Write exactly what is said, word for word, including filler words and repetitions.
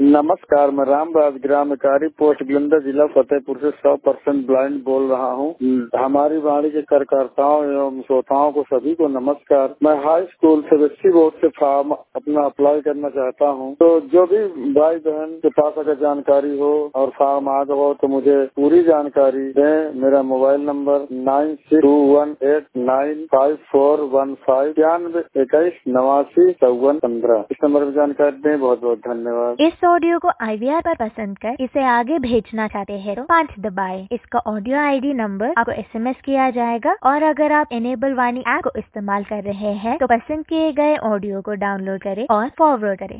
नमस्कार, मैं रामराज ग्राम इकारी पोस्ट गिलंदर जिला फतेहपुर से सौ परसेंट ब्लाइंड बोल रहा हूँ। हमारी वाणी के कार्यकर्ताओं एवं श्रोताओं को सभी को नमस्कार। मैं हाई स्कूल सीबीएसई बोर्ड से फॉर्म अपना अप्लाई करना चाहता हूँ, तो जो भी भाई बहन के पास अगर जानकारी हो और फॉर्म आ गया हो तो मुझे पूरी जानकारी दें। मेरा mobile number nine six two one eight nine five four one five छियानवे इक्कीस नवासी चौवन पंद्रह इस नंबर पर जानकारी दें। बहुत बहुत धन्यवाद। इस ऑडियो को आई वी आर पर पसंद कर इसे आगे भेजना चाहते हैं तो पाँच दबाएं। इसका ऑडियो आई डी नंबर आपको एस एम एस किया जाएगा और अगर आप इनेबल वाणी ऐप को इस्तेमाल कर रहे हैं तो पसंद किए गए ऑडियो को डाउनलोड करें और फॉरवर्ड करें।